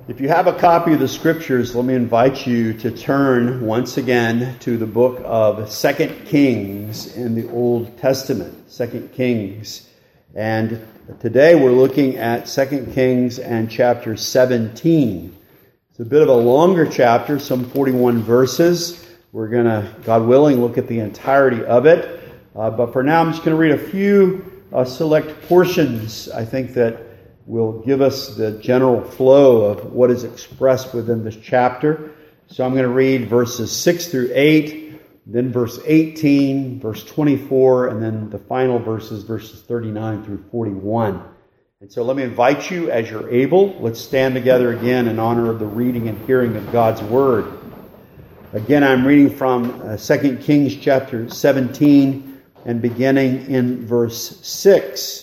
If you have a copy of the Scriptures, let me invite you to turn once again to the book of 2 Kings in the Old Testament. 2 Kings. And today we're looking at 2 Kings and chapter 17. It's a bit of a longer chapter, some 41 verses. We're going to, God willing, look at the entirety of it. But for now, I'm just going to read a few select portions, I think, that will give us the general flow of what is expressed within this chapter. So I'm going to read verses 6 through 8, then verse 18, verse 24, and then the final verses 39 through 41. And so let me invite you, as you're able, let's stand together again in honor of the reading and hearing of God's Word. Again, I'm reading from 2 Kings chapter 17 and beginning in verse 6.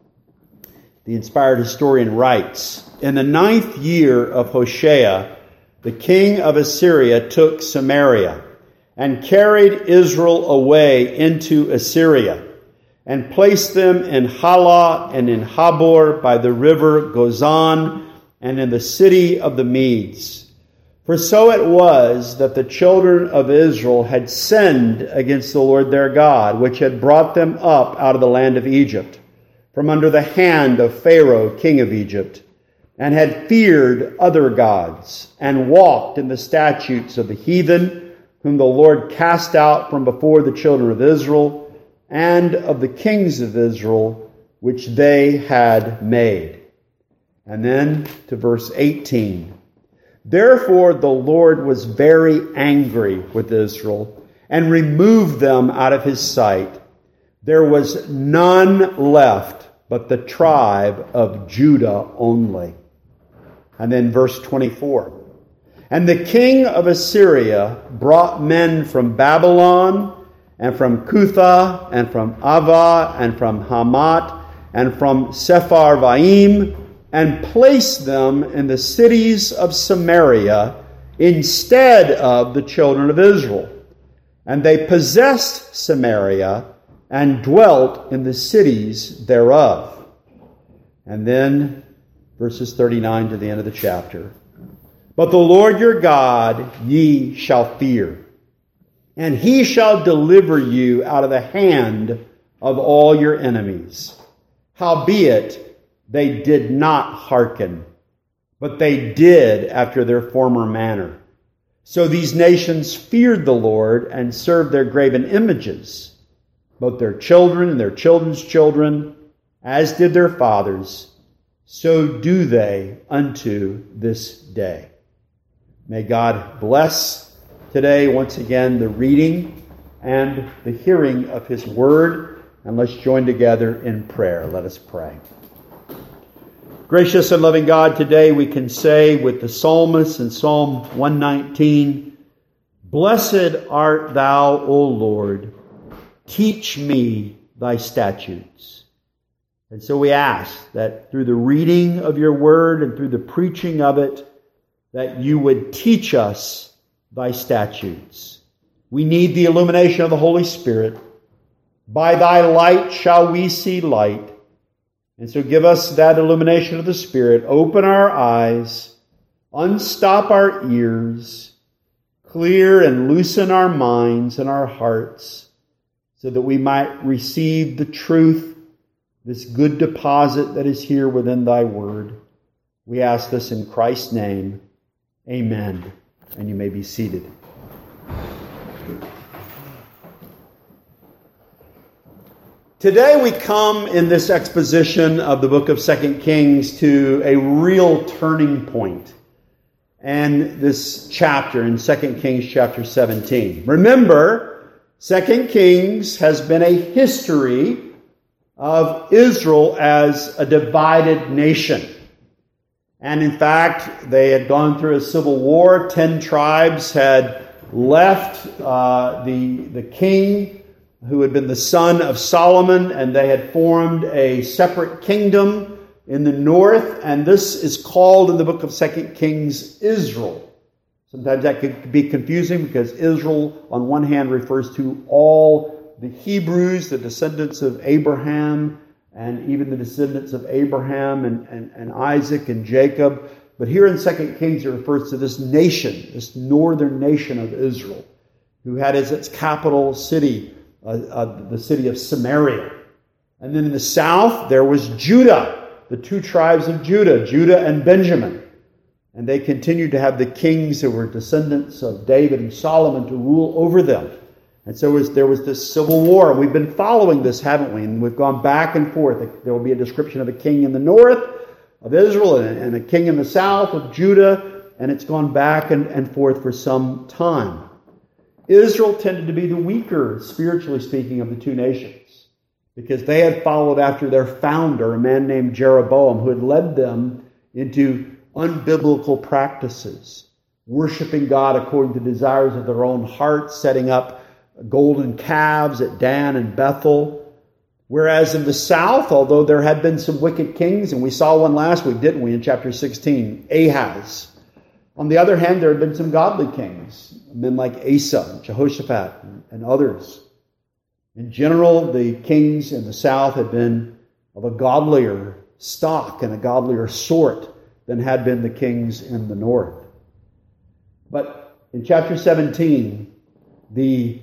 The inspired historian writes, "In the 9th year of Hoshea, the king of Assyria took Samaria and carried Israel away into Assyria and placed them in Halah and in Habor by the river Gozan and in the city of the Medes. For so it was that the children of Israel had sinned against the Lord their God, which had brought them up out of the land of Egypt, from under the hand of Pharaoh, king of Egypt, and had feared other gods, and walked in the statutes of the heathen, whom the Lord cast out from before the children of Israel, and of the kings of Israel, which they had made." And then to verse 18. "Therefore the Lord was very angry with Israel, and removed them out of his sight. There was none left but the tribe of Judah only." And then verse 24. "And the king of Assyria brought men from Babylon, and from Cutha, and from Ava, and from Hamath, and from Sepharvaim, and placed them in the cities of Samaria instead of the children of Israel. And they possessed Samaria, and dwelt in the cities thereof." And then verses 39 to the end of the chapter. "But the Lord your God ye shall fear, and he shall deliver you out of the hand of all your enemies. Howbeit they did not hearken, but they did after their former manner. So these nations feared the Lord and served their graven images, both their children and their children's children, as did their fathers, so do they unto this day." May God bless today once again the reading and the hearing of his word, and let's join together in prayer. Let us pray. Gracious and loving God, today we can say with the psalmist in Psalm 119, "Blessed art thou, O Lord, teach me thy statutes." And so we ask that through the reading of your word and through the preaching of it, that you would teach us thy statutes. We need the illumination of the Holy Spirit. By thy light shall we see light. And so give us that illumination of the Spirit. Open our eyes, unstop our ears, clear and loosen our minds and our hearts, so that we might receive the truth, this good deposit that is here within thy word. We ask this in Christ's name. Amen. And you may be seated. Today we come in this exposition of the book of 2 Kings to a real turning point. And this chapter in 2 Kings chapter 17. Remember, 2 Kings has been a history of Israel as a divided nation. And in fact, they had gone through a civil war. 10 tribes had left the king, who had been the son of Solomon, and they had formed a separate kingdom in the north. And this is called in the book of 2 Kings Israel. Sometimes that could be confusing because Israel, on one hand, refers to all the Hebrews, the descendants of Abraham, and even the descendants of Abraham and Isaac and Jacob. But here in 2 Kings, it refers to this nation, this northern nation of Israel, who had as its capital city, the city of Samaria. And then in the south, there was Judah, the two tribes of Judah, Judah and Benjamin. And they continued to have the kings who were descendants of David and Solomon to rule over them. And so there was this civil war. And we've been following this, haven't we? And we've gone back and forth. There will be a description of a king in the north of Israel and a king in the south of Judah. And it's gone back and forth for some time. Israel tended to be the weaker, spiritually speaking, of the two nations, because they had followed after their founder, a man named Jeroboam, who had led them into unbiblical practices, worshiping God according to the desires of their own hearts, setting up golden calves at Dan and Bethel. Whereas in the south, although there had been some wicked kings, and we saw one last week, didn't we, in chapter 16, Ahaz. On the other hand, there had been some godly kings, men like Asa and Jehoshaphat and others. In general, the kings in the south had been of a godlier stock and a godlier sort than had been the kings in the north. But in chapter 17, the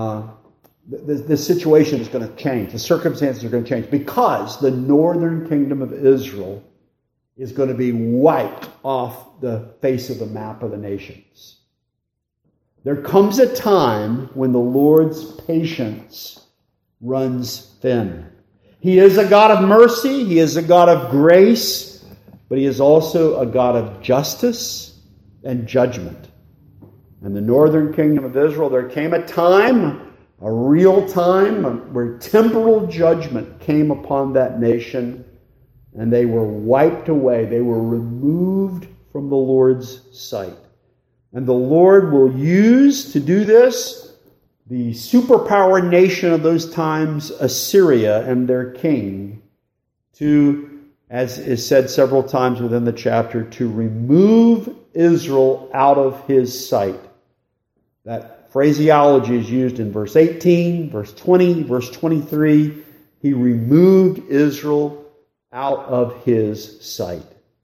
situation is going to change. The circumstances are going to change because the northern kingdom of Israel is going to be wiped off the face of the map of the nations. There comes a time when the Lord's patience runs thin. He is a God of mercy. He is a God of grace. But He is also a God of justice and judgment. And the northern kingdom of Israel, there came a time, a real time, where temporal judgment came upon that nation, and they were wiped away. They were removed from the Lord's sight. And the Lord will use to do this the superpower nation of those times, Assyria, and their king, to, as is said several times within the chapter, to remove Israel out of His sight. That phraseology is used in verse 18, verse 20, verse 23. He removed Israel out of His sight.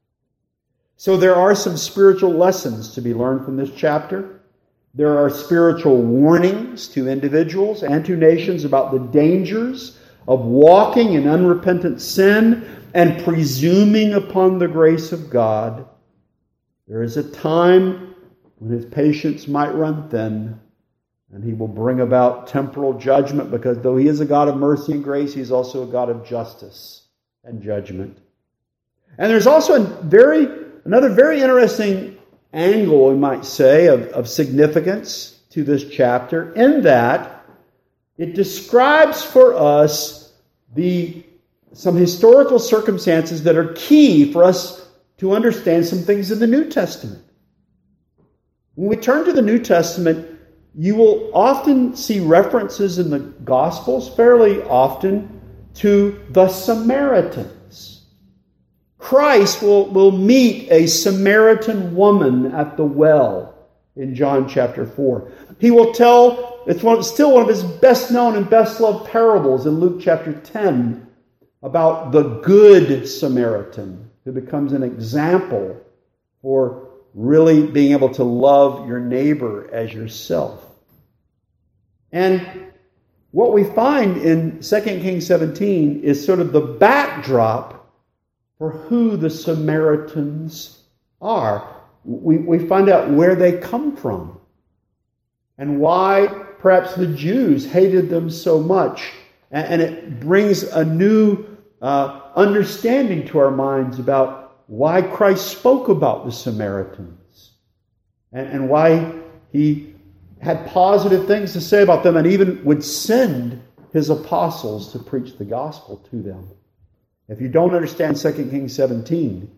So there are some spiritual lessons to be learned from this chapter. There are spiritual warnings to individuals and to nations about the dangers of walking in unrepentant sin and presuming upon the grace of God. There is a time when His patience might run thin, and He will bring about temporal judgment, because though He is a God of mercy and grace, He's also a God of justice and judgment. And there's also another very interesting angle, we might say, of significance to this chapter, in that it describes for us some historical circumstances that are key for us to understand some things in the New Testament. When we turn to the New Testament, you will often see references in the Gospels, fairly often, to the Samaritans. Christ will meet a Samaritan woman at the well in John chapter 4. He will tell, still one of His best known and best loved parables in Luke chapter 10, about the Good Samaritan, who becomes an example for really being able to love your neighbor as yourself. And what we find in 2 Kings 17 is sort of the backdrop for who the Samaritans are. We find out where they come from and why perhaps the Jews hated them so much. And it brings a new understanding to our minds about why Christ spoke about the Samaritans and why He had positive things to say about them and even would send His apostles to preach the gospel to them. If you don't understand 2 Kings 17,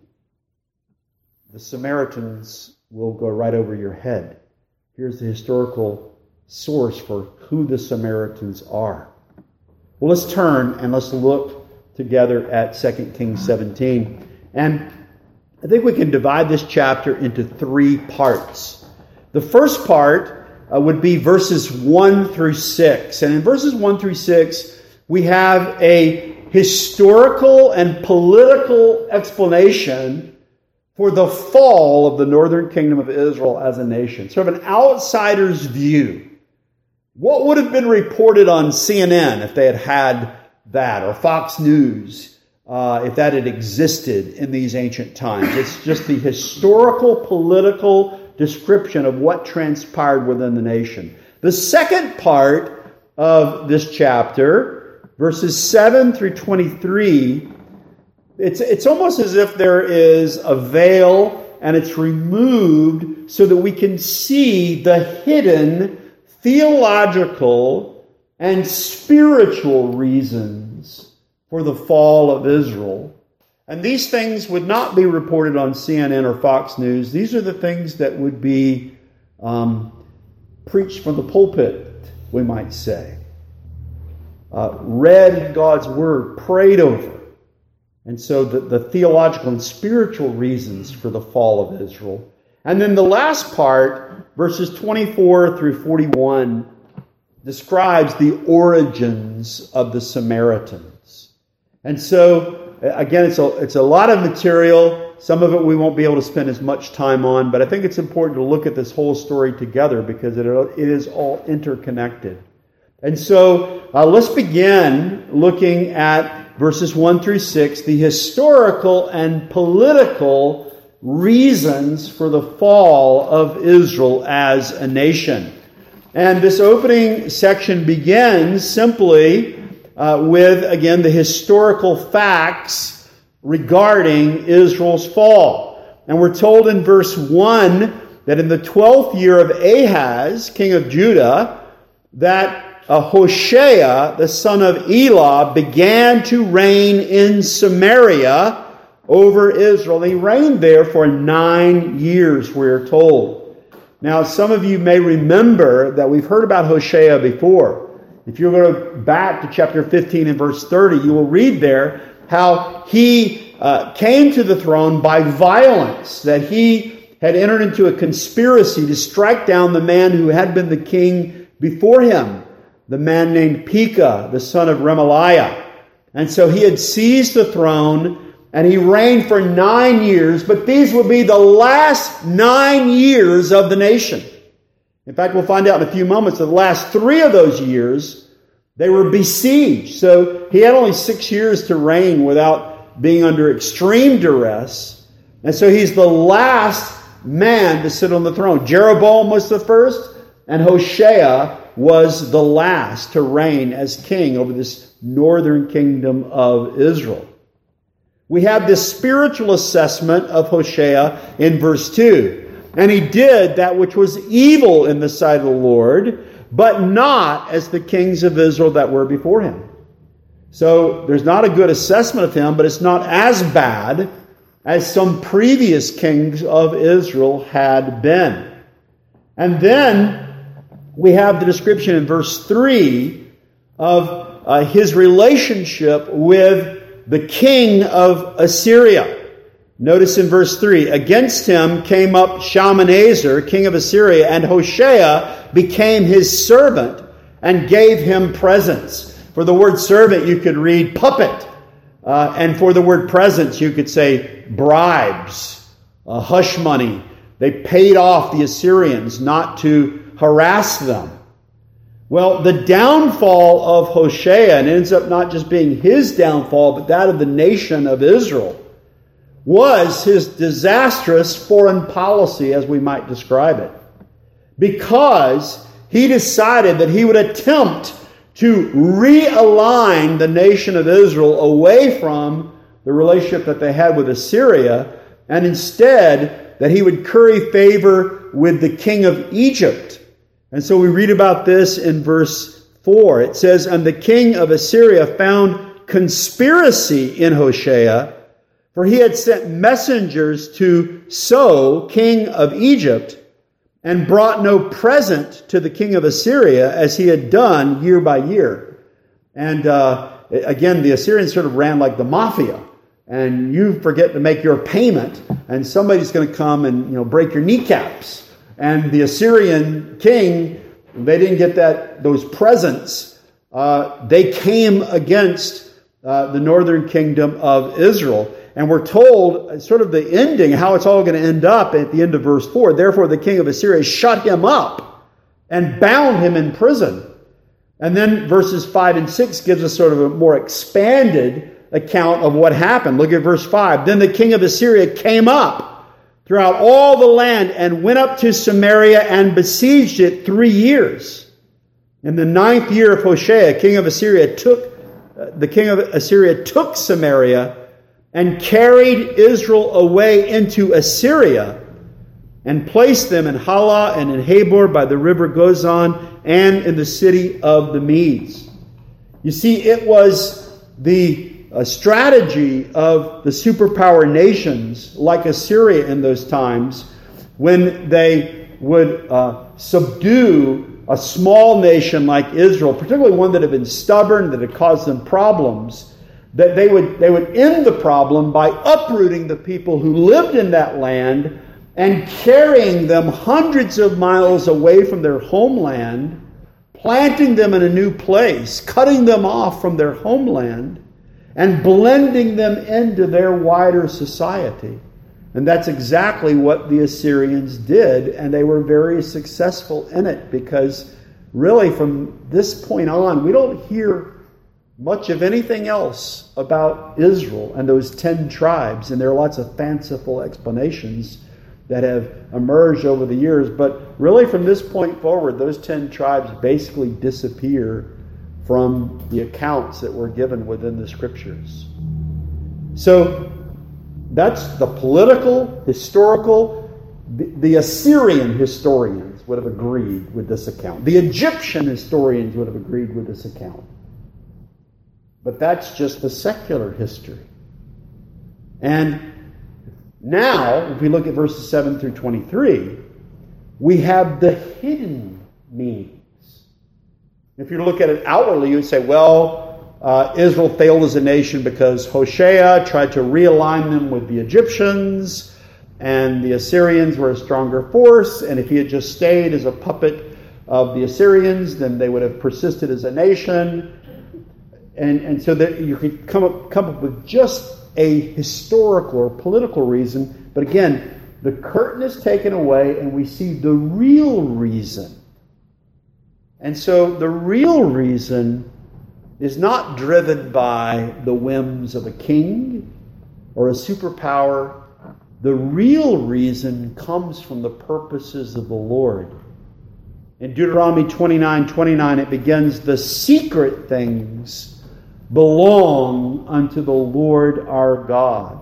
the Samaritans will go right over your head. Here's the historical source for who the Samaritans are. Well, let's turn and let's look together at 2 Kings 17. And I think we can divide this chapter into three parts. The first part would be verses 1 through 6. And in verses 1 through 6, we have a historical and political explanation for the fall of the northern kingdom of Israel as a nation. Sort of an outsider's view. What would have been reported on CNN if they had had that, or Fox News, if that had existed in these ancient times? It's just the historical, political description of what transpired within the nation. The second part of this chapter, verses 7 through 23, it's almost as if there is a veil and it's removed so that we can see the hidden theological and spiritual reasons for the fall of Israel. And these things would not be reported on CNN or Fox News. These are the things that would be preached from the pulpit, we might say. Read in God's Word, prayed over. And so the theological and spiritual reasons for the fall of Israel. And then the last part, verses 24 through 41, describes the origins of the Samaritans. And so, again, it's a lot of material. Some of it we won't be able to spend as much time on, but I think it's important to look at this whole story together because it is all interconnected. And so let's begin looking at verses 1 through 6, the historical and political reasons for the fall of Israel as a nation. And this opening section begins simply with, again, the historical facts regarding Israel's fall. And we're told in verse 1 that in the 12th year of Ahaz, king of Judah, that Hoshea, the son of Elah, began to reign in Samaria over Israel. He reigned there for 9 years, we're told. Now, some of you may remember that we've heard about Hoshea before. If you go back to chapter 15 and verse 30, you will read there how he came to the throne by violence, that he had entered into a conspiracy to strike down the man who had been the king before him, the man named Pekah, the son of Remaliah. And so he had seized the throne and he reigned for 9 years, but these will be the last 9 years of the nation. In fact, we'll find out in a few moments that the last 3 of those years, they were besieged. So he had only 6 years to reign without being under extreme duress. And so he's the last man to sit on the throne. Jeroboam was the first, and Hoshea was the last to reign as king over this northern kingdom of Israel. We have this spiritual assessment of Hoshea in verse 2. And he did that which was evil in the sight of the Lord, but not as the kings of Israel that were before him. So there's not a good assessment of him, but it's not as bad as some previous kings of Israel had been. And then we have the description in verse 3 of his relationship with the king of Assyria. Notice in verse 3, against him came up Shalmaneser, king of Assyria, and Hoshea became his servant and gave him presents. For the word servant, you could read puppet. And for the word presents, you could say bribes, hush money. They paid off the Assyrians not to harass them. Well, the downfall of Hoshea, and it ends up not just being his downfall, but that of the nation of Israel, was his disastrous foreign policy, as we might describe it. Because he decided that he would attempt to realign the nation of Israel away from the relationship that they had with Assyria, and instead that he would curry favor with the king of Egypt. And so we read about this in verse 4. It says, and the king of Assyria found conspiracy in Hoshea, for he had sent messengers to So, king of Egypt, and brought no present to the king of Assyria as he had done year by year. And again, the Assyrians sort of ran like the mafia. And you forget to make your payment, and somebody's going to come and break your kneecaps. And the Assyrian king, they didn't get those presents. They came against the northern kingdom of Israel. And we're told sort of the ending, how it's all going to end up at the end of verse 4. Therefore the king of Assyria shut him up and bound him in prison. And then verses 5 and 6 gives us sort of a more expanded account of what happened. Look at verse 5. Then the king of Assyria came up throughout all the land and went up to Samaria and besieged it 3 years. In the 9th year of Hoshea, the king of Assyria took Samaria and carried Israel away into Assyria and placed them in Halah and in Habor by the river Gozan and in the city of the Medes. You see, it was the strategy of the superpower nations like Assyria in those times when they would subdue a small nation like Israel, particularly one that had been stubborn, that had caused them problems, that they would end the problem by uprooting the people who lived in that land and carrying them hundreds of miles away from their homeland, planting them in a new place, cutting them off from their homeland, and blending them into their wider society. And that's exactly what the Assyrians did, and they were very successful in it, because really from this point on, we don't hear much of anything else about Israel and those 10 tribes, and there are lots of fanciful explanations that have emerged over the years, but really from this point forward, those 10 tribes basically disappear from the accounts that were given within the Scriptures. So that's the political, historical. The Assyrian historians would have agreed with this account. The Egyptian historians would have agreed with this account. But that's just the secular history. And now, if we look at verses 7 through 23, we have the hidden meanings. If you look at it outwardly, you would say, well, Israel failed as a nation because Hoshea tried to realign them with the Egyptians, and the Assyrians were a stronger force, and if he had just stayed as a puppet of the Assyrians, then they would have persisted as a nation. And so that you could come up with just a historical or political reason. But again, the curtain is taken away and we see the real reason. And so the real reason is not driven by the whims of a king or a superpower. The real reason comes from the purposes of the Lord. In Deuteronomy 29:29, it begins, "The secret things belong unto the Lord our God."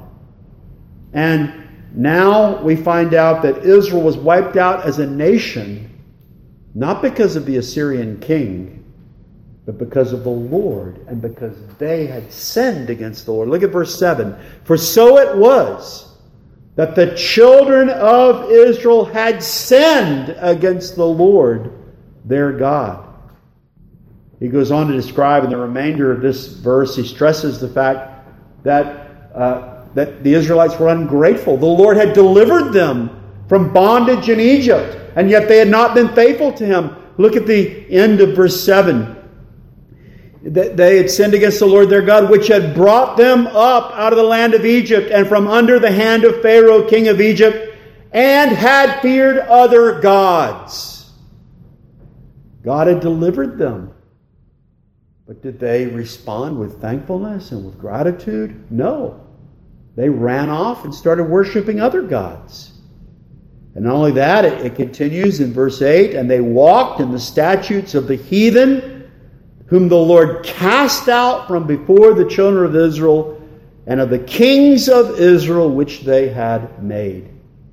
And now we find out that Israel was wiped out as a nation, not because of the Assyrian king, but because of the Lord, and because they had sinned against the Lord. Look at verse 7. "For so it was that the children of Israel had sinned against the Lord their God." He goes on to describe in the remainder of this verse, he stresses the fact that the Israelites were ungrateful. The Lord had delivered them from bondage in Egypt, and yet they had not been faithful to Him. Look at the end of verse 7. They had sinned against the Lord their God, which had brought them up out of the land of Egypt and from under the hand of Pharaoh, king of Egypt, and had feared other gods. God had delivered them. But did they respond with thankfulness and with gratitude? No. They ran off and started worshiping other gods. And not only that, it continues in verse 8, "And they walked in the statutes of the heathen, whom the Lord cast out from before the children of Israel, and of the kings of Israel which they had made."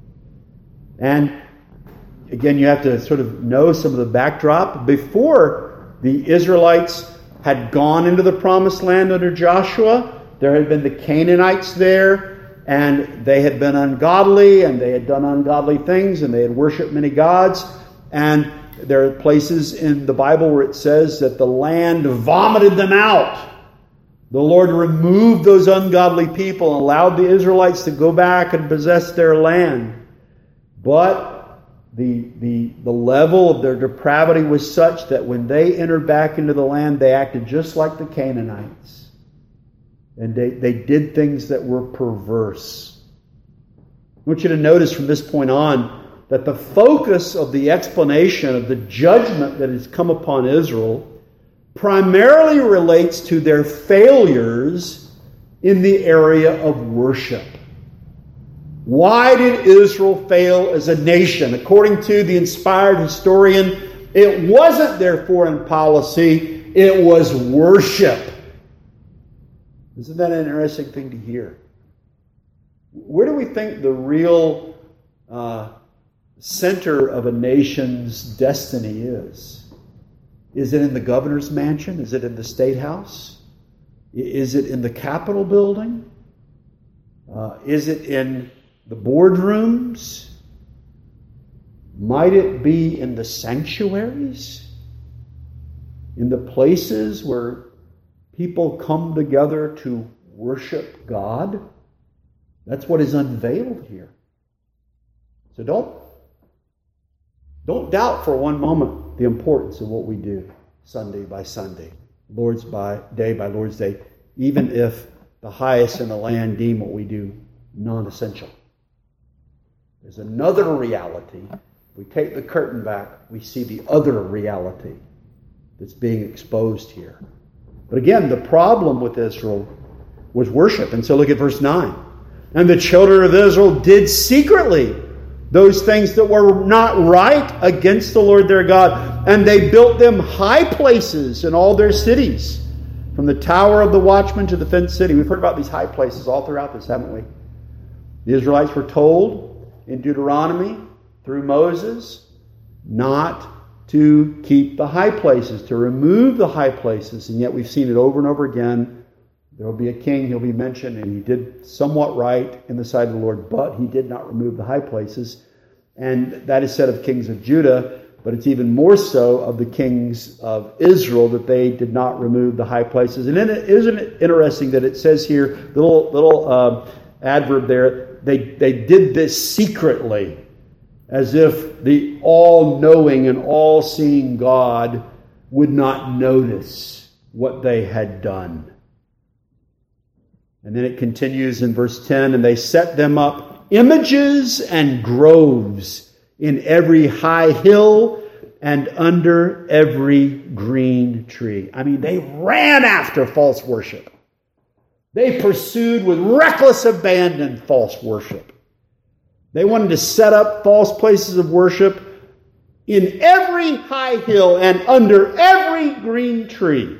And again, you have to sort of know some of the backdrop. Before the Israelites had gone into the promised land under Joshua, there had been the Canaanites there, and they had been ungodly, and they had done ungodly things, and they had worshipped many gods. And there are places in the Bible where it says that the land vomited them out. The Lord removed those ungodly people and allowed the Israelites to go back and possess their land. But the level of their depravity was such that when they entered back into the land, they acted just like the Canaanites. And they did things that were perverse. I want you to notice from this point on that the focus of the explanation of the judgment that has come upon Israel primarily relates to their failures in the area of worship. Why did Israel fail as a nation? According to the inspired historian, it wasn't their foreign policy, it was worship. Isn't that an interesting thing to hear? Where do we think the real center of a nation's destiny is? Is it in the governor's mansion? Is it in the state house? Is it in the Capitol building? Is it in the boardrooms? Might it be in the sanctuaries? In the places where people come together to worship God? That's what is unveiled here. So don't doubt for one moment the importance of what we do Sunday by Sunday, Lord's day by Lord's day, even if the highest in the land deem what we do non-essential. There's another reality. If we take the curtain back, we see the other reality that's being exposed here. But again, the problem with Israel was worship. And so look at verse 9. And the children of Israel did secretly those things that were not right against the Lord their God. And they built them high places in all their cities, from the tower of the watchman to the fenced city. We've heard about these high places all throughout this, haven't we? The Israelites were told in Deuteronomy through Moses not to keep the high places, to remove the high places. And yet we've seen it over and over again. There will be a king, he'll be mentioned, and he did somewhat right in the sight of the Lord, but he did not remove the high places. And that is said of kings of Judah, but it's even more so of the kings of Israel, that they did not remove the high places. And isn't it interesting that it says here, the little adverb there, they did this secretly, as if the all-knowing and all-seeing God would not notice what they had done. And then it continues in verse 10, and they set them up images and groves in every high hill and under every green tree. I mean, they ran after false worship. They pursued with reckless abandon false worship. They wanted to set up false places of worship in every high hill and under every green tree.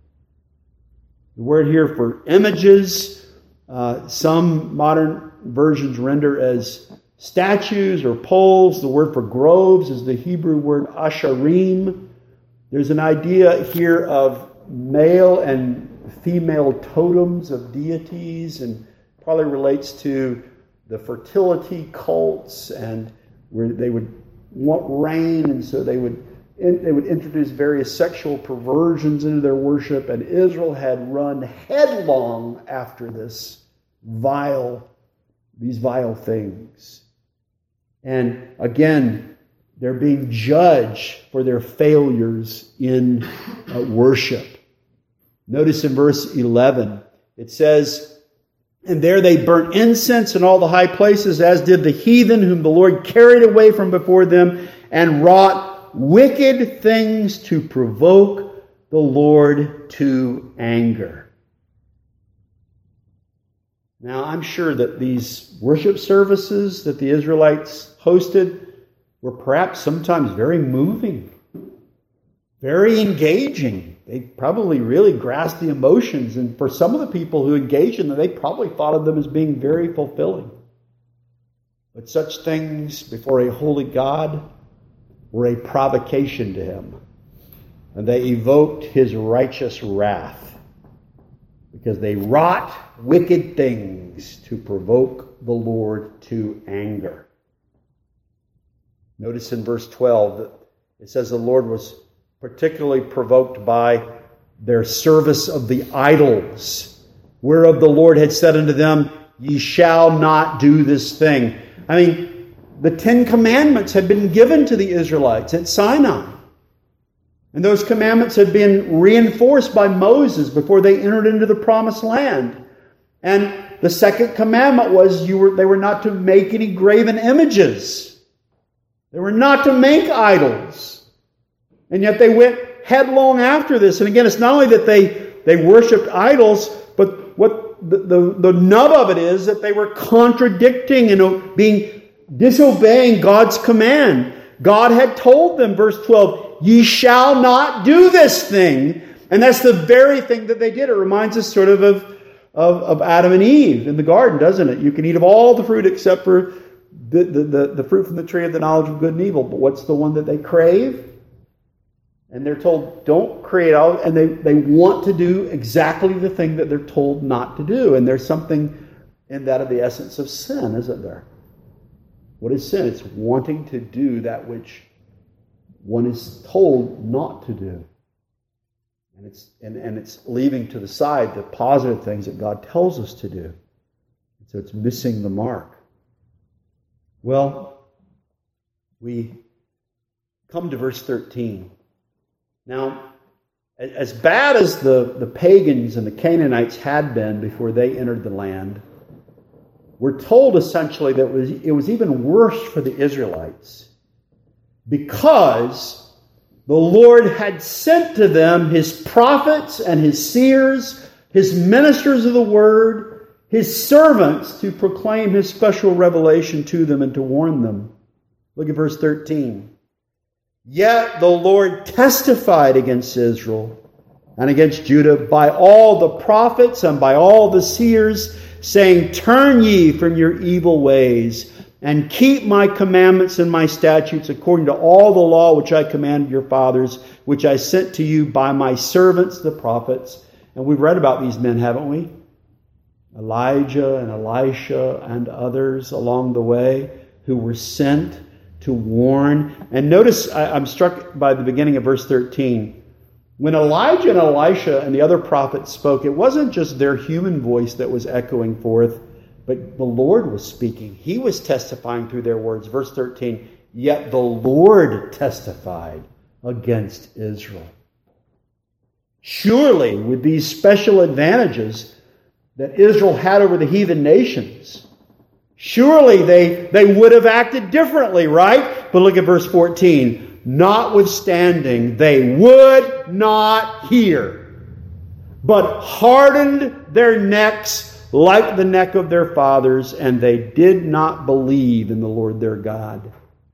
The word here for images, some modern versions render as statues or poles. The word for groves is the Hebrew word asherim. There's an idea here of male and female totems of deities, and probably relates to the fertility cults, and where they would want rain, and so they would introduce various sexual perversions into their worship, and Israel had run headlong after these vile things. And again, they're being judged for their failures in worship. Notice in verse 11, it says, "And there they burnt incense in all the high places, as did the heathen whom the Lord carried away from before them, and wrought wicked things to provoke the Lord to anger." Now, I'm sure that these worship services that the Israelites hosted were perhaps sometimes very moving, very engaging. They probably really grasped the emotions, and for some of the people who engaged in them, they probably thought of them as being very fulfilling. But such things before a holy God were a provocation to him, and they evoked his righteous wrath, because they wrought wicked things to provoke the Lord to anger. Notice in verse 12 that it says the Lord was particularly provoked by their service of the idols, whereof the Lord had said unto them, "Ye shall not do this thing." I mean, the 10 Commandments had been given to the Israelites at Sinai. And those commandments had been reinforced by Moses before they entered into the promised land. And the second commandment was they were not to make any graven images. They were not to make idols. And yet they went headlong after this. And again, it's not only that they worshipped idols, but what the nub of it is that they were contradicting and disobeying God's command. God had told them, verse 12, ye shall not do this thing. And that's the very thing that they did. It reminds us sort of Adam and Eve in the garden, doesn't it? You can eat of all the fruit except for the fruit from the tree of the knowledge of good and evil. But what's the one that they crave? And they're told, don't create all, and they want to do exactly the thing that they're told not to do. And there's something in that of the essence of sin, isn't there? What is sin? It's wanting to do that which one is told not to do. And it's leaving to the side the positive things that God tells us to do. So it's missing the mark. Well, we come to verse 13. Now, as bad as the pagans and the Canaanites had been before they entered the land, we're told essentially that it was even worse for the Israelites, because the Lord had sent to them His prophets and His seers, His ministers of the word, His servants to proclaim His special revelation to them and to warn them. Look at verse 13. Yet the Lord testified against Israel and against Judah by all the prophets and by all the seers, saying, turn ye from your evil ways, and keep my commandments and my statutes according to all the law which I commanded your fathers, which I sent to you by my servants, the prophets. And we've read about these men, haven't we? Elijah and Elisha and others along the way who were sent to warn. And notice, I'm struck by the beginning of verse 13. When Elijah and Elisha and the other prophets spoke, it wasn't just their human voice that was echoing forth, but the Lord was speaking. He was testifying through their words. Verse 13, yet the Lord testified against Israel. Surely, with these special advantages that Israel had over the heathen nations, surely they would have acted differently, right? But look at verse 14. Notwithstanding, they would not hear, but hardened their necks like the neck of their fathers, and they did not believe in the Lord their God.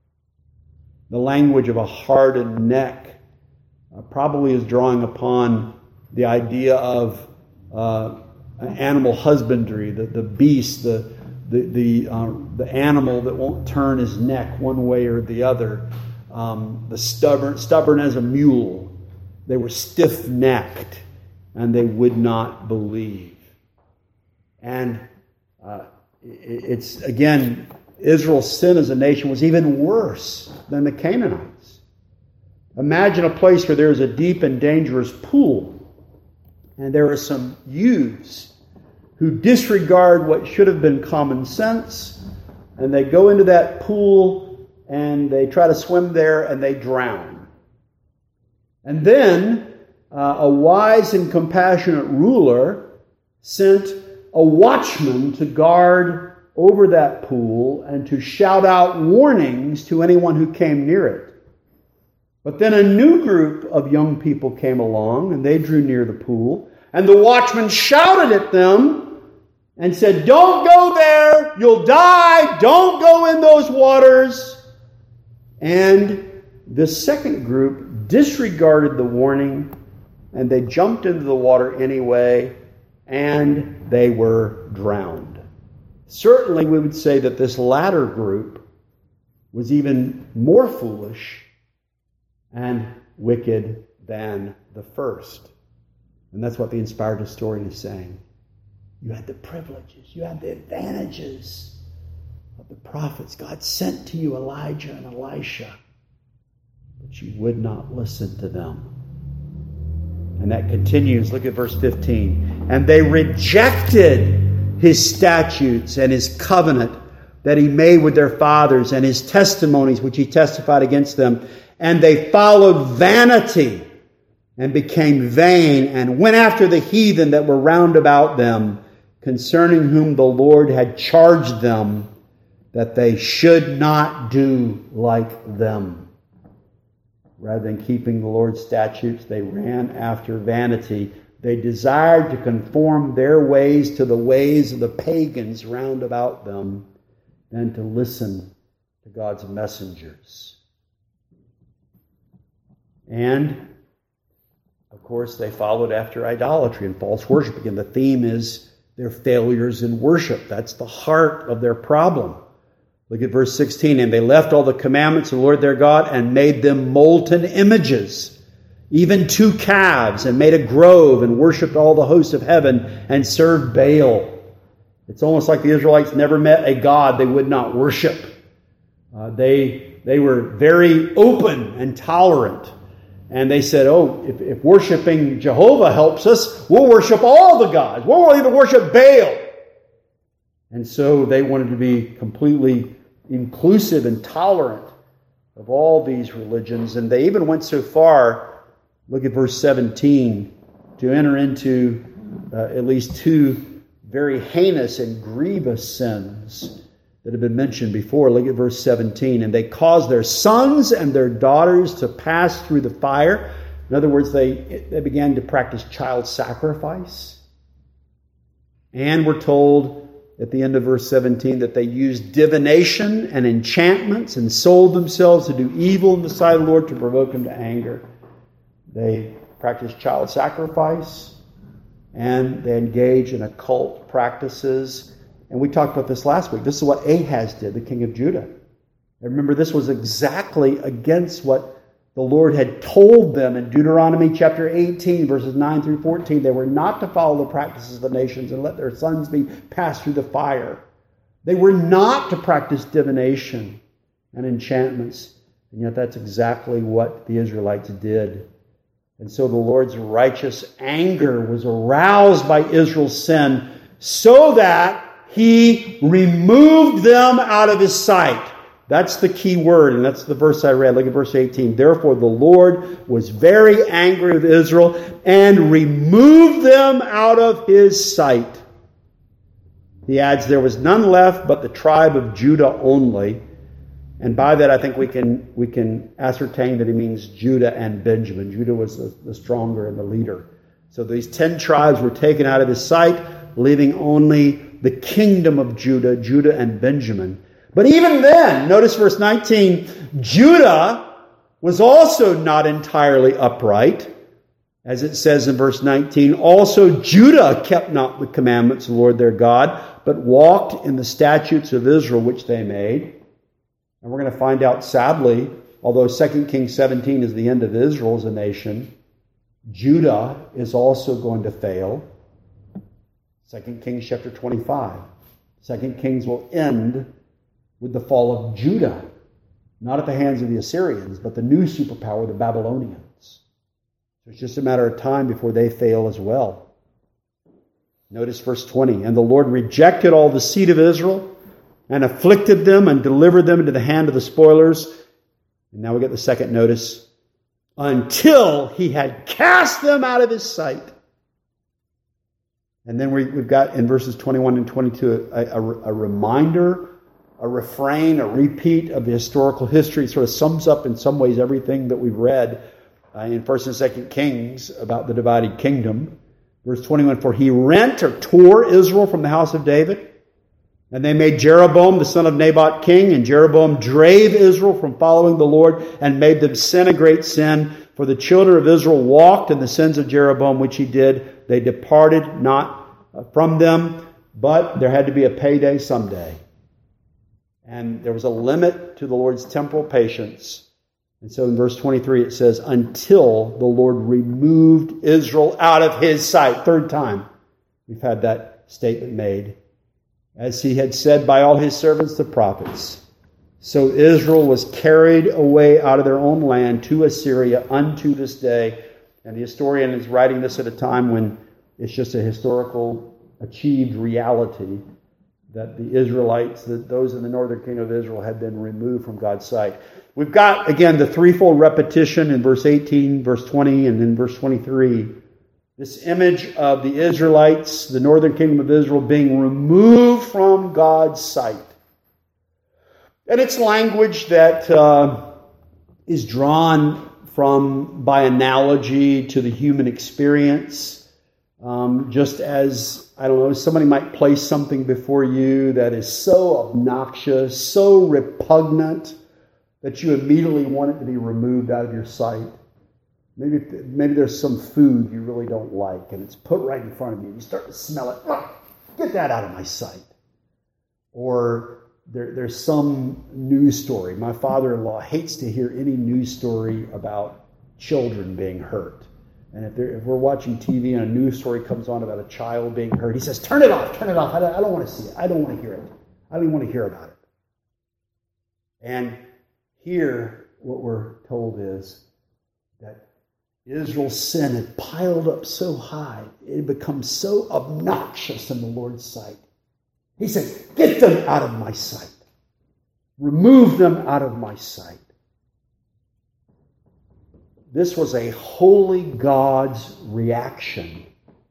The language of a hardened neck probably is drawing upon the idea of animal husbandry, the beast, the animal that won't turn his neck one way or the other, the stubborn as a mule. They were stiff-necked, and they would not believe. And it's, again, Israel's sin as a nation was even worse than the Canaanites. Imagine a place where there's a deep and dangerous pool, and there are some youths who disregard what should have been common sense, and they go into that pool, and they try to swim there, and they drown. And then a wise and compassionate ruler sent a watchman to guard over that pool and to shout out warnings to anyone who came near it. But then a new group of young people came along, and they drew near the pool, and the watchman shouted at them and said, don't go there, you'll die, don't go in those waters. And the second group disregarded the warning, and they jumped into the water anyway, and they were drowned. Certainly we would say that this latter group was even more foolish and wicked than the first. And that's what the inspired historian is saying. You had the privileges, you had the advantages of the prophets. God sent to you Elijah and Elisha, but you would not listen to them. And that continues. Look at verse 15. And they rejected His statutes and His covenant that He made with their fathers, and His testimonies which He testified against them. And they followed vanity and became vain, and went after the heathen that were round about them, concerning whom the Lord had charged them that they should not do like them. Rather than keeping the Lord's statutes, they ran after vanity. They desired to conform their ways to the ways of the pagans round about them than to listen to God's messengers. And, of course, they followed after idolatry and false worship. Again, the theme is their failures in worship. That's the heart of their problem. Look at verse 16. And they left all the commandments of the Lord their God and made them molten images, even 2 calves, and made a grove and worshipped all the hosts of heaven and served Baal. It's almost like the Israelites never met a God they would not worship. They were very open and tolerant. And they said, if worshiping Jehovah helps us, we'll worship all the gods. We'll even worship Baal. And so they wanted to be completely inclusive and tolerant of all these religions. And they even went so far, look at verse 17, to enter into at least 2 very heinous and grievous sins that have been mentioned before. Look at verse 17. And they caused their sons and their daughters to pass through the fire. In other words, they began to practice child sacrifice. And we're told at the end of verse 17 that they used divination and enchantments and sold themselves to do evil in the sight of the Lord to provoke him to anger. They practiced child sacrifice and they engaged in occult practices. And we talked about this last week. This is what Ahaz did, the king of Judah. And remember, this was exactly against what the Lord had told them in Deuteronomy chapter 18, verses 9 through 14. They were not to follow the practices of the nations and let their sons be passed through the fire. They were not to practice divination and enchantments. And yet that's exactly what the Israelites did. And so the Lord's righteous anger was aroused by Israel's sin so that He removed them out of His sight. That's the key word, and that's the verse I read. Look at verse 18. Therefore the Lord was very angry with Israel and removed them out of His sight. He adds, there was none left but the tribe of Judah only. And by that I think we can ascertain that he means Judah and Benjamin. Judah was the stronger and the leader. So these 10 tribes were taken out of His sight, leaving only the kingdom of Judah, Judah and Benjamin. But even then, notice verse 19, Judah was also not entirely upright. As it says in verse 19, also Judah kept not the commandments of the Lord their God, but walked in the statutes of Israel which they made. And we're going to find out, sadly, although 2 Kings 17 is the end of Israel as a nation, Judah is also going to fail. 2 Kings chapter 25. 2 Kings will end with the fall of Judah, not at the hands of the Assyrians, but the new superpower, the Babylonians. So it's just a matter of time before they fail as well. Notice verse 20. And the Lord rejected all the seed of Israel and afflicted them and delivered them into the hand of the spoilers. And now we get the second notice. Until He had cast them out of His sight. And then we've got in verses 21 and 22 a reminder, a refrain, a repeat of the historical history. It sort of sums up in some ways everything that we've read in 1st and 2nd Kings about the divided kingdom. Verse 21, for He rent or tore Israel from the house of David. And they made Jeroboam the son of Nebat king, and Jeroboam drave Israel from following the Lord and made them sin a great sin. For the children of Israel walked in the sins of Jeroboam, which he did. They departed not from them, but there had to be a payday someday. And there was a limit to the Lord's temporal patience. And so in verse 23 it says, until the Lord removed Israel out of His sight. Third time we've had that statement made. As He had said by all His servants the prophets. So Israel was carried away out of their own land to Assyria unto this day. And the historian is writing this at a time when it's just a historical achieved reality that the Israelites, that those in the northern kingdom of Israel had been removed from God's sight. We've got, again, the threefold repetition in verse 18, verse 20, and in verse 23. This image of the Israelites, the northern kingdom of Israel, being removed from God's sight. And it's language that is drawn from, by analogy, to the human experience. Just as, I don't know, somebody might place something before you that is so obnoxious, so repugnant, that you immediately want it to be removed out of your sight. Maybe there's some food you really don't like, and it's put right in front of you. You start to smell it. Get that out of my sight. Or there's some news story. My father-in-law hates to hear any news story about children being hurt. And if we're watching TV and a news story comes on about a child being hurt, he says, turn it off. I don't want to see it. I don't want to hear it. I don't even want to hear about it. And here, what we're told is that Israel's sin had piled up so high, it had become so obnoxious in the Lord's sight. He said, get them out of my sight. Remove them out of my sight. This was a holy God's reaction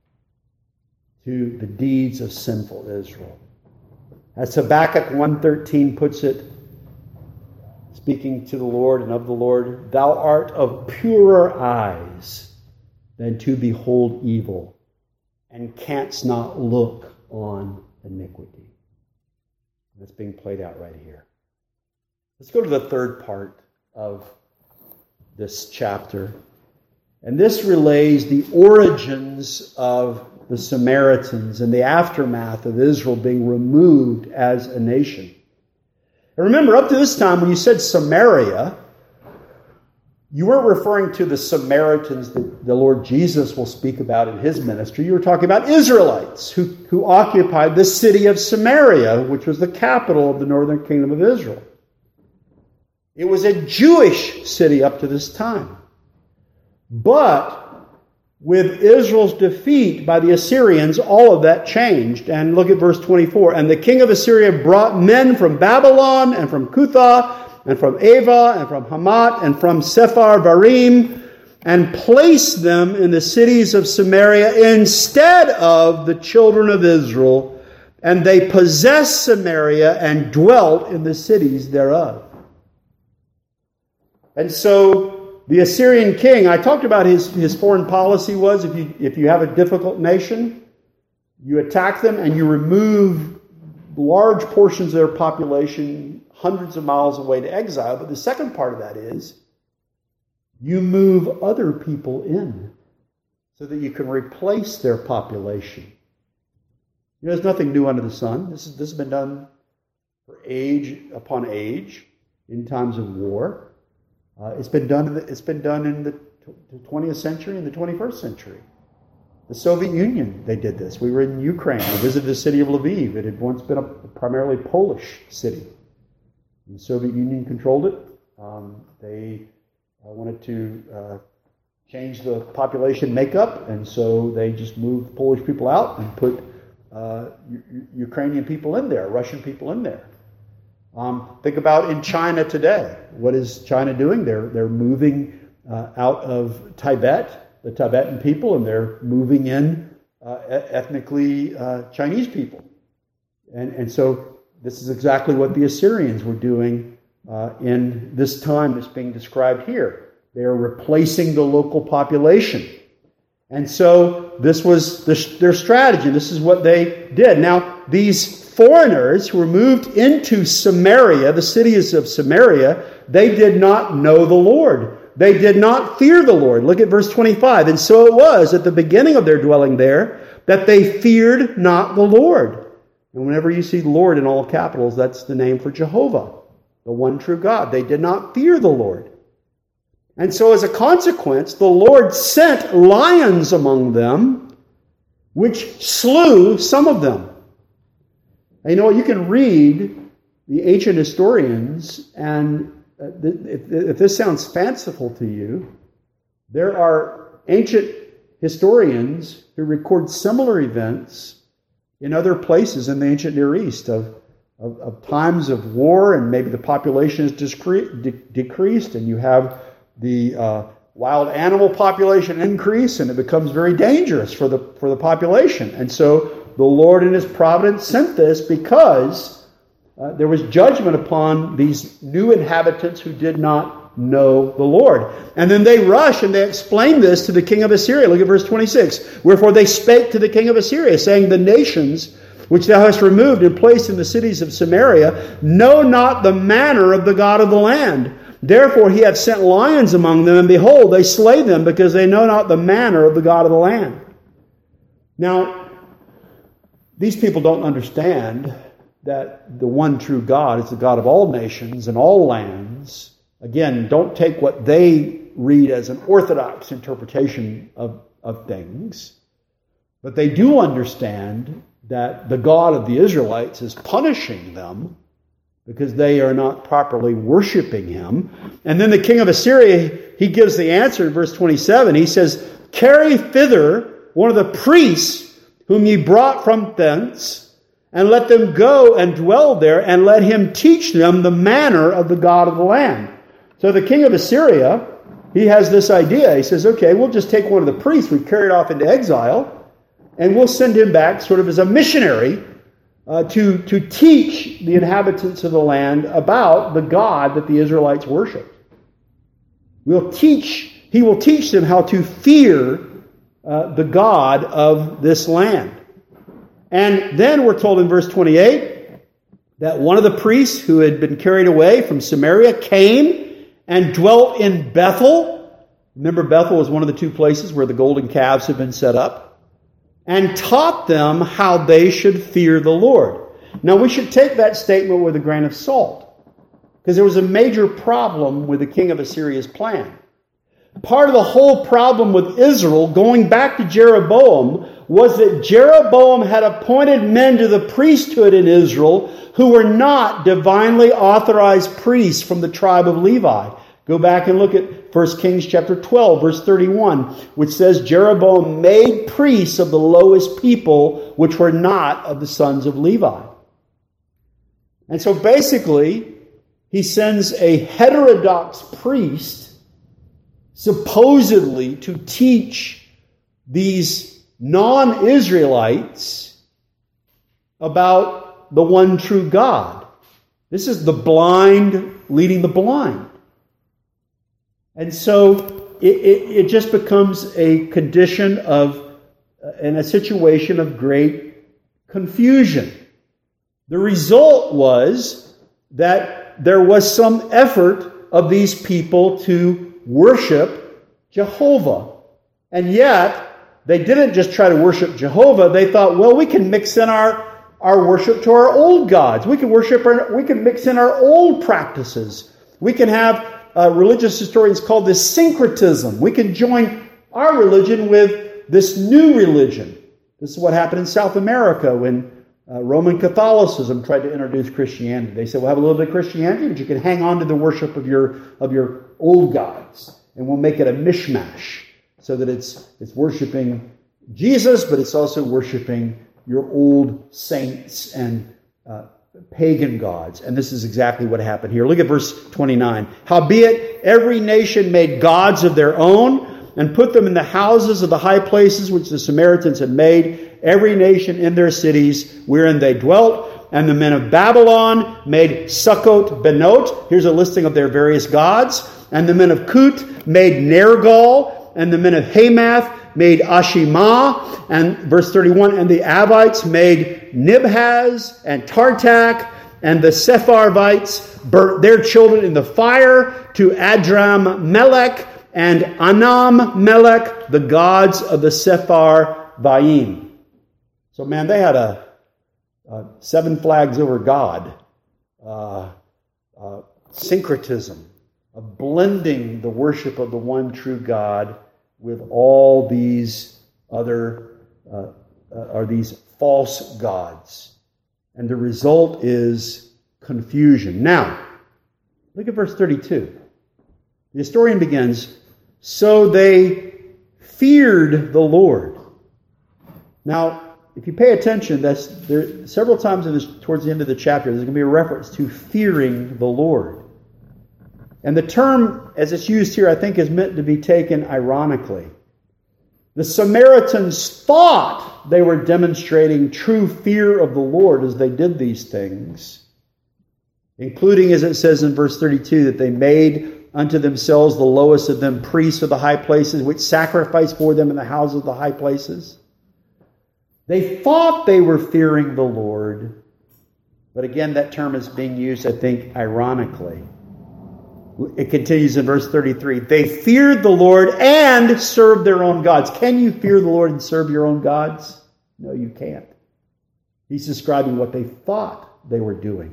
to the deeds of sinful Israel. As Habakkuk 1:13 puts it, speaking to the Lord and of the Lord, thou art of purer eyes than to behold evil, and canst not look on iniquity. That's being played out right here. Let's go to the third part of this chapter. And this relays the origins of the Samaritans and the aftermath of Israel being removed as a nation. And remember, up to this time, when you said Samaria, you weren't referring to the Samaritans that the Lord Jesus will speak about in his ministry. You were talking about Israelites who occupied the city of Samaria, which was the capital of the northern kingdom of Israel. It was a Jewish city up to this time. But with Israel's defeat by the Assyrians, all of that changed. And look at verse 24. And the king of Assyria brought men from Babylon and from Cutha and from Ava and from Hamath and from Sepharvaim and placed them in the cities of Samaria instead of the children of Israel. And they possessed Samaria and dwelt in the cities thereof. And so the Assyrian king, I talked about his foreign policy was, if you have a difficult nation, you attack them and you remove large portions of their population hundreds of miles away to exile. But the second part of that is you move other people in so that you can replace their population. There's nothing new under the sun. This has been done for age upon age in times of war. It's been done in the 20th century and the 21st century. The Soviet Union, they did this. We were in Ukraine. We visited the city of Lviv. It had once been a primarily Polish city. The Soviet Union controlled it. They wanted to change the population makeup, and so they just moved Polish people out and put Ukrainian people in there, Russian people in there. Think about in China today. What is China doing? They're moving out of Tibet, the Tibetan people, and they're moving in ethnically Chinese people. And so this is exactly what the Assyrians were doing in this time that's being described here. They are replacing the local population. And so this was their strategy. This is what they did. Now, these foreigners who were moved into Samaria, the cities of Samaria, they did not know the Lord. They did not fear the Lord. Look at verse 25. And so it was at the beginning of their dwelling there that they feared not the Lord. And whenever you see Lord in all capitals, that's the name for Jehovah, the one true God. They did not fear the Lord. And so as a consequence, the Lord sent lions among them, which slew some of them. And you know what? You can read the ancient historians, and if this sounds fanciful to you, there are ancient historians who record similar events in other places in the ancient Near East of times of war, and maybe the population is decreased, and you have the wild animal population increase, and it becomes very dangerous for the population. And so the Lord in His providence sent this because there was judgment upon these new inhabitants who did not know the Lord. And then they rush and they explain this to the king of Assyria. Look at verse 26. Wherefore they spake to the king of Assyria, saying, the nations which thou hast removed and placed in the cities of Samaria know not the manner of the God of the land. Therefore he hath sent lions among them, and behold, they slay them, because they know not the manner of the God of the land. Now, these people don't understand that the one true God is the God of all nations and all lands. Again, don't take what they read as an orthodox interpretation of things. But they do understand that the God of the Israelites is punishing them because they are not properly worshiping Him. And then the king of Assyria, he gives the answer in verse 27. He says, carry thither one of the priests whom ye brought from thence, and let them go and dwell there, and let him teach them the manner of the God of the land. So the king of Assyria, he has this idea. He says, okay, we'll just take one of the priests we've carried off into exile, and we'll send him back sort of as a missionary to teach the inhabitants of the land about the God that the Israelites worship. He will teach them how to fear the God of this land. And then we're told in verse 28 that one of the priests who had been carried away from Samaria came and dwelt in Bethel. Remember, Bethel was one of the two places where the golden calves had been set up. And taught them how they should fear the Lord. Now, we should take that statement with a grain of salt, because there was a major problem with the king of Assyria's plan. Part of the whole problem with Israel, going back to Jeroboam, was that Jeroboam had appointed men to the priesthood in Israel who were not divinely authorized priests from the tribe of Levi. Go back and look at 1 Kings chapter 12, verse 31, which says, Jeroboam made priests of the lowest people, which were not of the sons of Levi. And so basically, he sends a heterodox priest, supposedly to teach these non-Israelites about the one true God. This is the blind leading the blind. And so it just becomes a condition of, and a situation of great confusion. The result was that there was some effort of these people to worship Jehovah. And yet, they didn't just try to worship Jehovah. They thought, well, we can mix in our worship to our old gods. We can mix in our old practices. We can have religious historians call this syncretism. We can join our religion with this new religion. This is what happened in South America when Roman Catholicism tried to introduce Christianity. They said, we'll have a little bit of Christianity, but you can hang on to the worship of your old gods, and we'll make it a mishmash so that it's worshiping Jesus, but it's also worshiping your old saints and pagan gods. And this is exactly what happened here. Look at verse 29. Howbeit, every nation made gods of their own, and put them in the houses of the high places which the Samaritans had made, every nation in their cities wherein they dwelt. And the men of Babylon made Sukkot Benot. Here's a listing of their various gods. And the men of Kut made Nergal. And the men of Hamath made Ashimah. And verse 31, and the Avites made Nibhaz and Tartak. And the Sepharvites burnt their children in the fire to Adram Melech and Anam Melech, the gods of the Sepharvaim. So man, they had a seven flags over God, syncretism, of blending the worship of the one true God with all these other, these false gods. And the result is confusion. Now, look at verse 32. The historian begins, so they feared the Lord. Now, if you pay attention, there several times towards the end of the chapter, there's going to be a reference to fearing the Lord. And the term, as it's used here, I think is meant to be taken ironically. The Samaritans thought they were demonstrating true fear of the Lord as they did these things, including, as it says in verse 32, that they made unto themselves the lowest of them priests of the high places, which sacrificed for them in the houses of the high places. They thought they were fearing the Lord, but again, that term is being used, I think, ironically. It continues in verse 33. They feared the Lord and served their own gods. Can you fear the Lord and serve your own gods? No, you can't. He's describing what they thought they were doing.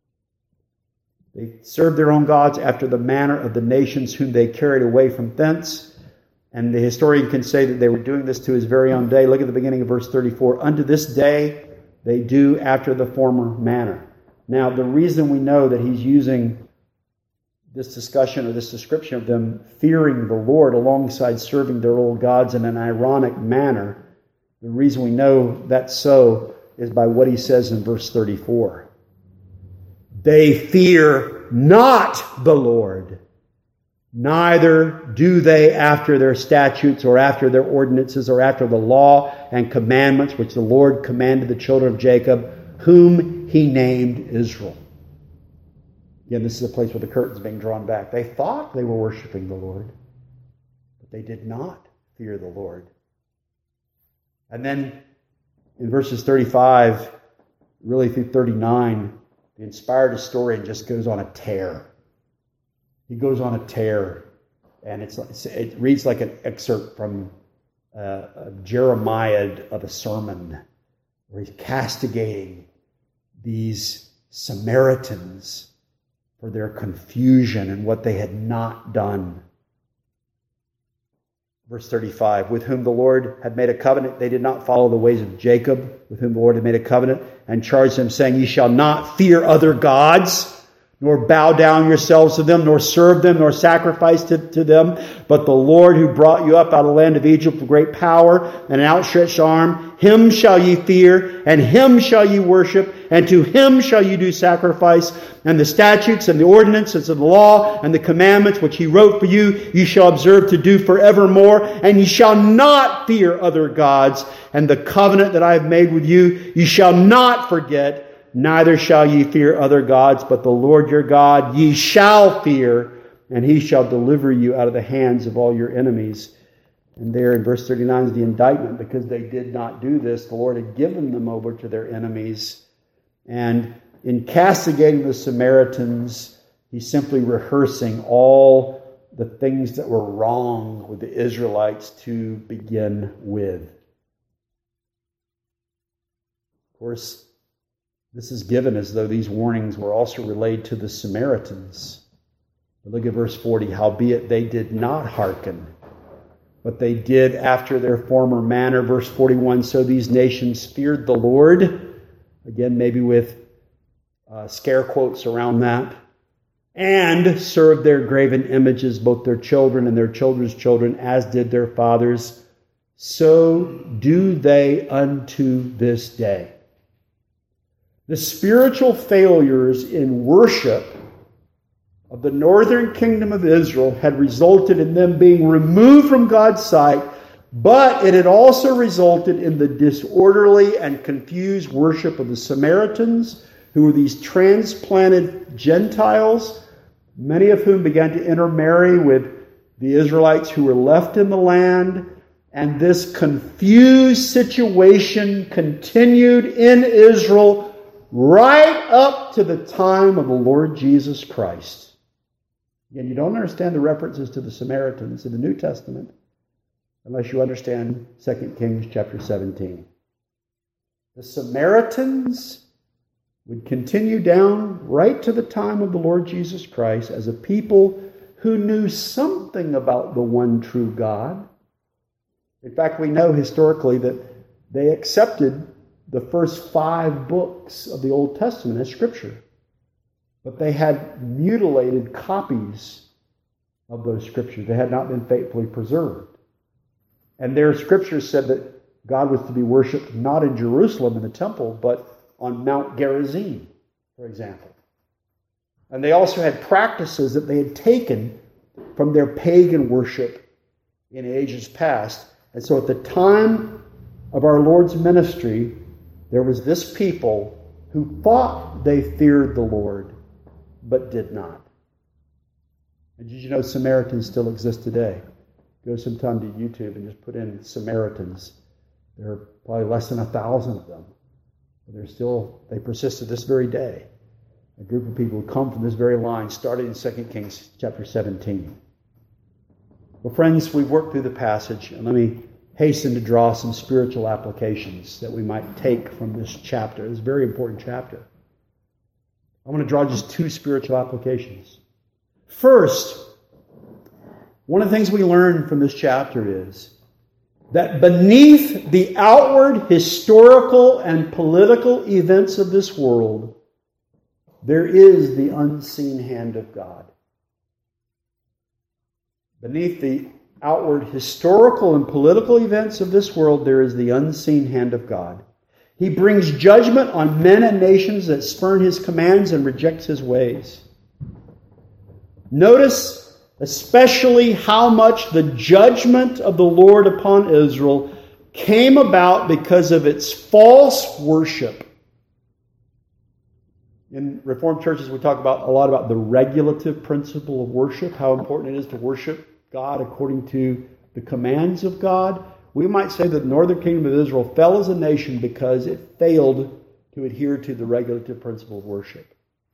They served their own gods after the manner of the nations whom they carried away from thence. And the historian can say that they were doing this to his very own day. Look at the beginning of verse 34. Unto this day they do after the former manner. Now, the reason we know that he's using this discussion or this description of them fearing the Lord alongside serving their old gods in an ironic manner, the reason we know that's so is by what he says in verse 34. They fear not the Lord, neither do they after their statutes or after their ordinances or after the law and commandments which the Lord commanded the children of Jacob, whom he named Israel. Again, this is a place where the curtain's being drawn back. They thought they were worshiping the Lord, but they did not fear the Lord. And then in verses 35, really through 39, the inspired historian just goes on a tear. He goes on a tear, and it reads like an excerpt from Jeremiah of a sermon, where he's castigating these Samaritans for their confusion and what they had not done. Verse 35, with whom the Lord had made a covenant, they did not follow the ways of Jacob, with whom the Lord had made a covenant, and charged them, saying, Ye shall not fear other gods, nor bow down yourselves to them, nor serve them, nor sacrifice to them. But the Lord who brought you up out of the land of Egypt with great power and an outstretched arm, him shall ye fear, and him shall ye worship, and to him shall you do sacrifice. And the statutes and the ordinances and the law and the commandments which he wrote for you, ye shall observe to do forevermore. And ye shall not fear other gods. And the covenant that I have made with you, ye shall not forget. Neither shall ye fear other gods, but the Lord your God ye shall fear, and he shall deliver you out of the hands of all your enemies. And there in verse 39 is the indictment. Because they did not do this, the Lord had given them over to their enemies. And in castigating the Samaritans, he's simply rehearsing all the things that were wrong with the Israelites to begin with. Of course, this is given as though these warnings were also relayed to the Samaritans. But look at verse 40. Howbeit they did not hearken, but they did after their former manner. Verse 41, so these nations feared the Lord. Again, maybe with scare quotes around that. And served their graven images, both their children and their children's children, as did their fathers. So do they unto this day. The spiritual failures in worship of the northern kingdom of Israel had resulted in them being removed from God's sight, but it had also resulted in the disorderly and confused worship of the Samaritans, who were these transplanted Gentiles, many of whom began to intermarry with the Israelites who were left in the land. And this confused situation continued in Israel right up to the time of the Lord Jesus Christ. Again, you don't understand the references to the Samaritans in the New Testament unless you understand 2 Kings chapter 17. The Samaritans would continue down right to the time of the Lord Jesus Christ as a people who knew something about the one true God. In fact, we know historically that they accepted the first 5 books of the Old Testament as Scripture. But they had mutilated copies of those Scriptures. They had not been faithfully preserved. And their Scriptures said that God was to be worshipped not in Jerusalem in the temple, but on Mount Gerizim, for example. And they also had practices that they had taken from their pagan worship in ages past. And so at the time of our Lord's ministry, there was this people who thought they feared the Lord, but did not. And did you know Samaritans still exist today? Go sometime to YouTube and just put in Samaritans. There are probably less than 1,000 of them. But they persist to this very day. A group of people who come from this very line, started in 2 Kings chapter 17. Well, friends, we've worked through the passage, and let me hasten to draw some spiritual applications that we might take from this chapter. It's a very important chapter. I want to draw just 2 spiritual applications. First, one of the things we learn from this chapter is that beneath the outward historical and political events of this world, there is the unseen hand of God. Beneath the outward historical and political events of this world, there is the unseen hand of God. He brings judgment on men and nations that spurn His commands and reject His ways. Notice especially how much the judgment of the Lord upon Israel came about because of its false worship. In Reformed churches, we talk a lot about the regulative principle of worship, how important it is to worship God according to the commands of God. We might say that the northern kingdom of Israel fell as a nation because it failed to adhere to the regulative principle of worship.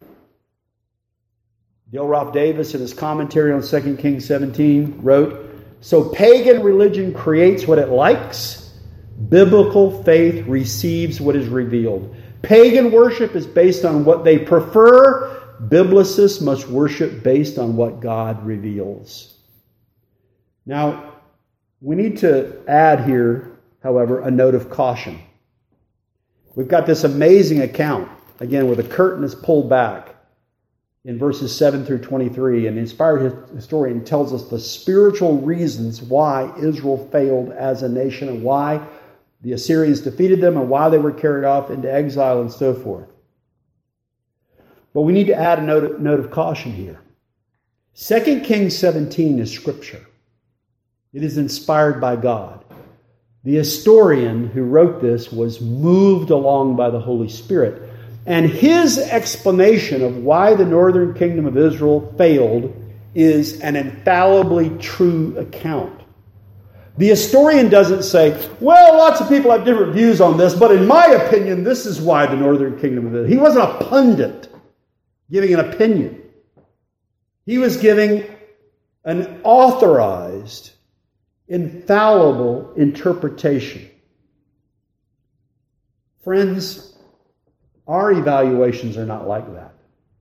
Dale Ralph Davis, in his commentary on 2 Kings 17, wrote, "So pagan religion creates what it likes. Biblical faith receives what is revealed. Pagan worship is based on what they prefer. Biblicists must worship based on what God reveals." Now, we need to add here, however, a note of caution. We've got this amazing account, again, where the curtain is pulled back in verses 7 through 23, and the inspired historian tells us the spiritual reasons why Israel failed as a nation and why the Assyrians defeated them and why they were carried off into exile and so forth. But we need to add a note of caution here. 2 Kings 17 is Scripture. It is inspired by God. The historian who wrote this was moved along by the Holy Spirit. And his explanation of why the northern kingdom of Israel failed is an infallibly true account. The historian doesn't say, well, lots of people have different views on this, but in my opinion, this is why the northern kingdom of Israel. He wasn't a pundit giving an opinion. He was giving an authorized, infallible interpretation. Friends, our evaluations are not like that.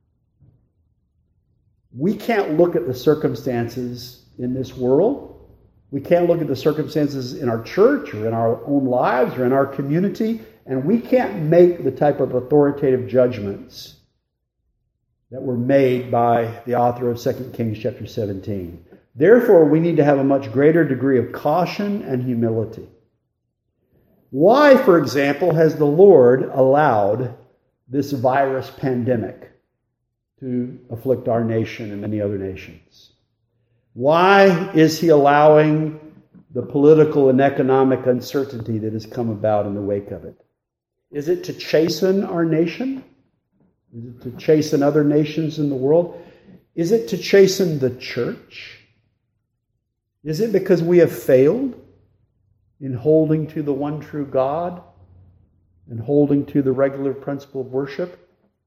We can't look at the circumstances in this world. We can't look at the circumstances in our church or in our own lives or in our community, and we can't make the type of authoritative judgments that were made by the author of 2 Kings chapter 17. Therefore, we need to have a much greater degree of caution and humility. Why, for example, has the Lord allowed this virus pandemic to afflict our nation and many other nations? Why is He allowing the political and economic uncertainty that has come about in the wake of it? Is it to chasten our nation? Is it to chasten other nations in the world? Is it to chasten the church? Is it because we have failed in holding to the one true God and holding to the regular principle of worship?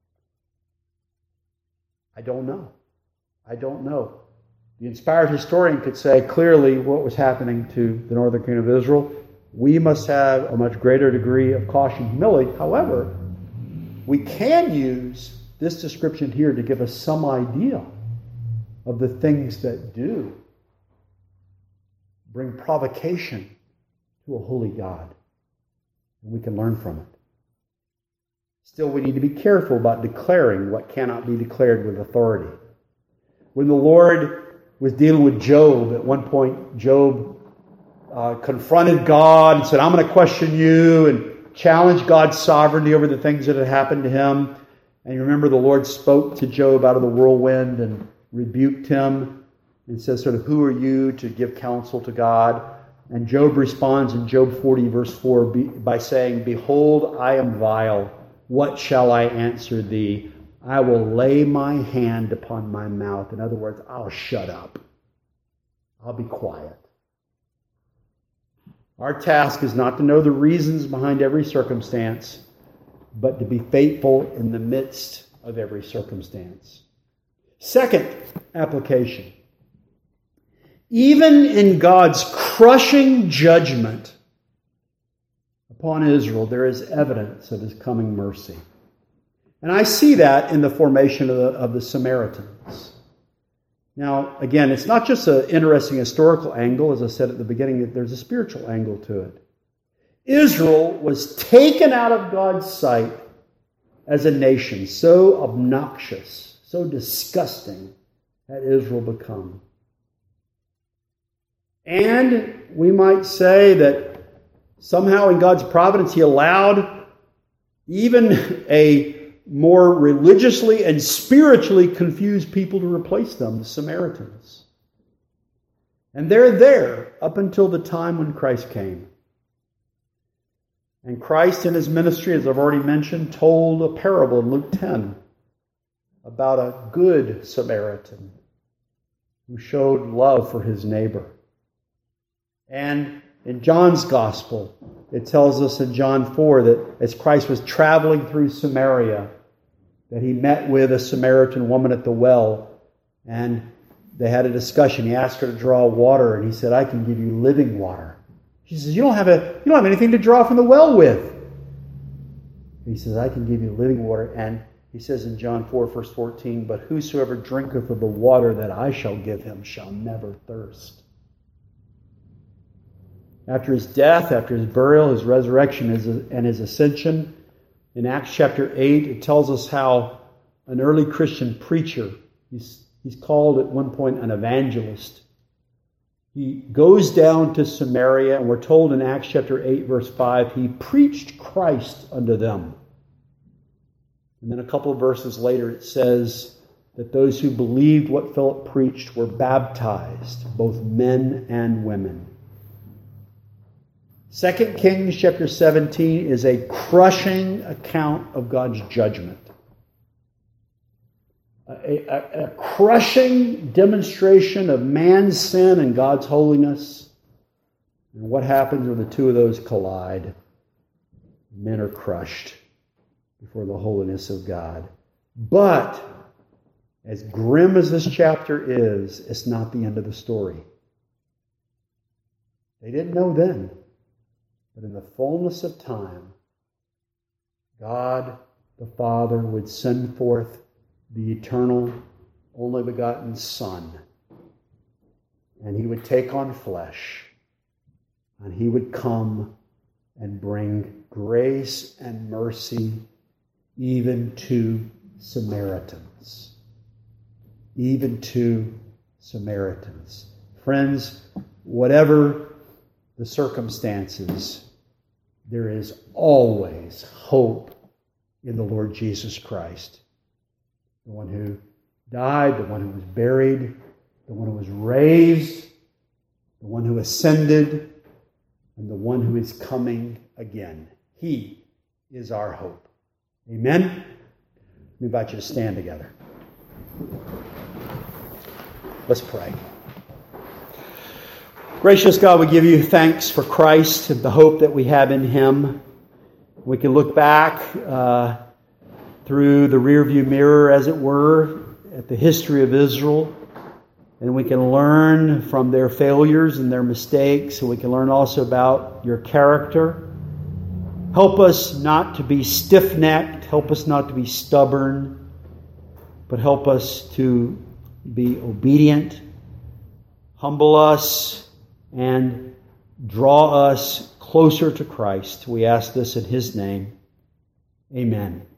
I don't know. The inspired historian could say clearly what was happening to the northern kingdom of Israel. We must have a much greater degree of caution and humility. However, we can use this description here to give us some idea of the things that do bring provocation to a holy God. And we can learn from it. Still, we need to be careful about declaring what cannot be declared with authority. When the Lord was dealing with Job, at one point, Job confronted God and said, I'm going to question you, and challenged God's sovereignty over the things that had happened to him. And you remember the Lord spoke to Job out of the whirlwind and rebuked him and says, sort of, who are you to give counsel to God? And Job responds in Job 40, verse 4, by saying, behold, I am vile. What shall I answer thee? I will lay my hand upon my mouth. In other words, I'll shut up. I'll be quiet. Our task is not to know the reasons behind every circumstance, but to be faithful in the midst of every circumstance. Second application. Even in God's crushing judgment upon Israel, there is evidence of his coming mercy. And I see that in the formation of the Samaritans. Now, again, it's not just an interesting historical angle. As I said at the beginning, there's a spiritual angle to it. Israel was taken out of God's sight as a nation. So obnoxious, so disgusting had Israel become. And we might say that somehow in God's providence, he allowed even a more religiously and spiritually confused people to replace them, the Samaritans. And they're there up until the time when Christ came. And Christ in his ministry, as I've already mentioned, told a parable in Luke 10 about a good Samaritan who showed love for his neighbor. And in John's Gospel, it tells us in John 4 that as Christ was traveling through Samaria, that he met with a Samaritan woman at the well, and they had a discussion. He asked her to draw water, and he said, I can give you living water. She says, you don't have anything to draw from the well with. He says, I can give you living water. And he says in John 4, verse 14, but whosoever drinketh of the water that I shall give him shall never thirst. After his death, after his burial, his resurrection, and his ascension, in Acts chapter 8, it tells us how an early Christian preacher, he's called at one point an evangelist, he goes down to Samaria, and we're told in Acts chapter 8, verse 5, he preached Christ unto them. And then a couple of verses later it says that those who believed what Philip preached were baptized, both men and women. 2 Kings chapter 17 is a crushing account of God's judgment. A crushing demonstration of man's sin and God's holiness. And what happens when the two of those collide? Men are crushed before the holiness of God. But, as grim as this chapter is, it's not the end of the story. They didn't know then. But in the fullness of time, God the Father would send forth the eternal, only begotten Son. And he would take on flesh. And he would come and bring grace and mercy even to Samaritans. Even to Samaritans. Friends, whatever the circumstances, there is always hope in the Lord Jesus Christ. The one who died, the one who was buried, the one who was raised, the one who ascended, and the one who is coming again. He is our hope. Amen? We invite you to stand together. Let's pray. Gracious God, we give you thanks for Christ and the hope that we have in him. We can look back through the rearview mirror, as it were, at the history of Israel, and we can learn from their failures and their mistakes, and we can learn also about your character. Help us not to be stiff-necked, help us not to be stubborn, but help us to be obedient, humble us, and draw us closer to Christ. We ask this in his name. Amen.